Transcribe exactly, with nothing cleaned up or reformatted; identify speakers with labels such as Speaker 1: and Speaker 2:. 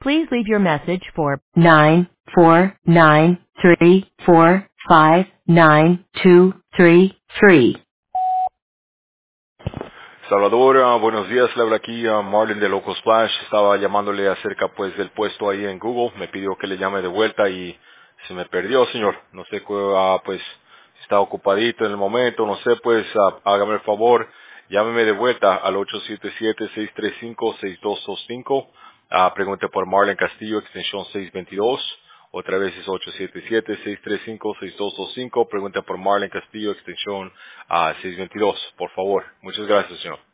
Speaker 1: Please leave your message for nine four nine three four five nine two three three.
Speaker 2: Salvador, ah, buenos días, le habla aquí a Marlon de Loco Splash. Estaba llamándole acerca pues del puesto ahí en Google. Me pidió que le llame de vuelta y se me perdió, señor. No sé, cu- ah, pues si está ocupadito en el momento, no sé, pues ah, hágame el favor, llámeme de vuelta al ocho siete siete, seis tres cinco, seis dos dos cinco. Ah, pregunte por Marlon Castillo, extensión seiscientos veintidós. Otra vez es ocho siete siete, seis tres cinco, seis dos dos cinco. Pregunta por Marlon Castillo, extensión ah, seiscientos veintidós, por favor. Muchas gracias, señor.